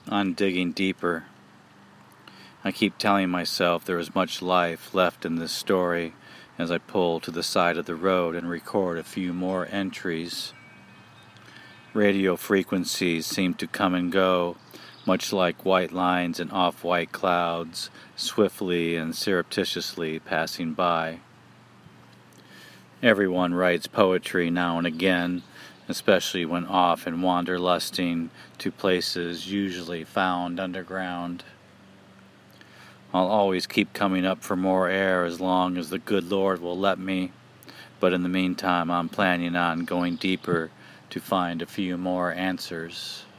on digging deeper. I keep telling myself there is much life left in this story as I pull to the side of the road and record a few more entries. Radio frequencies seem to come and go, much like white lines in off-white clouds, swiftly and surreptitiously passing by. Everyone writes poetry now and again, especially when off and wanderlusting to places usually found underground. I'll always keep coming up for more air as long as the good Lord will let me, but in the meantime I'm planning on going deeper to find a few more answers.